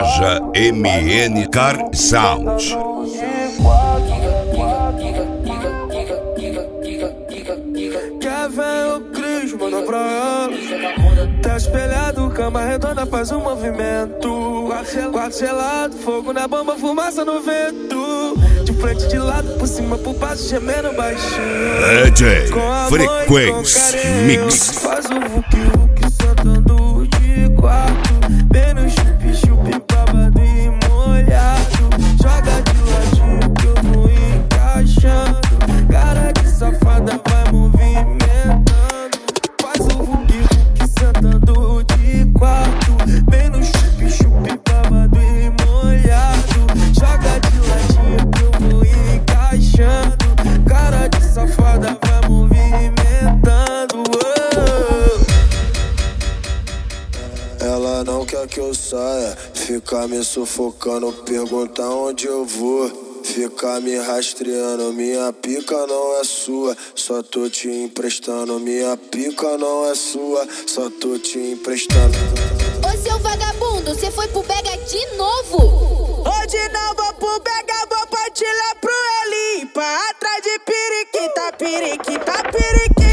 Loja MN Car Sound. Quer ver o Cris, manda pra ela. Tá espelhado, cama redonda faz um movimento. Quarto gelado, fogo na bomba, fumaça no vento. De frente, de lado, por cima, por baixo, gemendo baixinho. DJ Frequência Mix. Faz o vuki-vuki sentando de quatro. Bem no chupi-chupi, babado e molhado. Joga de ladinho que eu vou encaixando. Cara de safada vai movimentando. Faz o vuki-vuki sentando de quatro. Bem no chupi-chupi, babado e molhado. Joga de ladinho que eu vou encaixando. Cara de safada vai movimentando. Ela não quer que eu saia, fica me sufocando, pergunta onde eu vou. Fica me rastreando, minha pica não é sua, só tô te emprestando. Minha pica não é sua, só tô te emprestando. Ô seu vagabundo, cê foi pro Bega de novo? Hoje não vou pro Bega, vou partir lá pro Elimpa. Atrás de periquita, periquita, periquita.